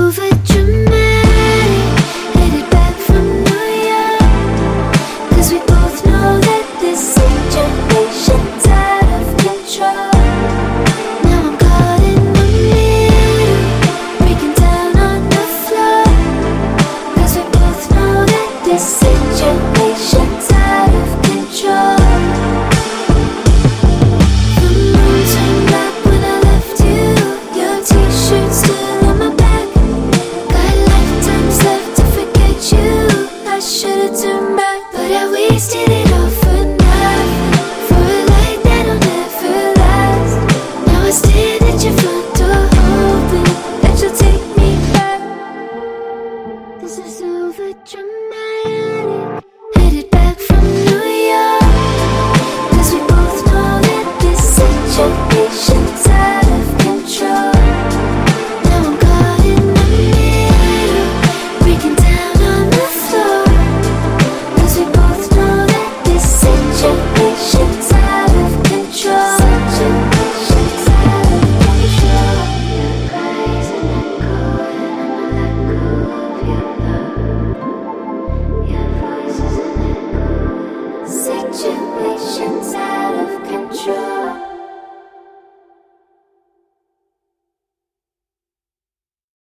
over dramatic. Headed back from New York, 'cause we both know that this situation's out of control. Now I'm caught in the middle, breaking down on the floor, 'cause we both know that this situation's out of control. The moon turned black when I left you. Your t-shirt still on my back. Got lifetimes left to forget you. I should've turned back, but I wasted it all for nothing, for a light that'll never last. Now I stand at your front door hoping that you'll take me back. This is over dramatic. Headed back from New York, 'cause we both know that this situation's out of control. Now I'm caught in the middle, breaking down on the floor, 'cause we both know that this situation's out of control. Situation's out of control. Your cries and echo, and I'ma let go of your love. Your voice is an echo. Situation's out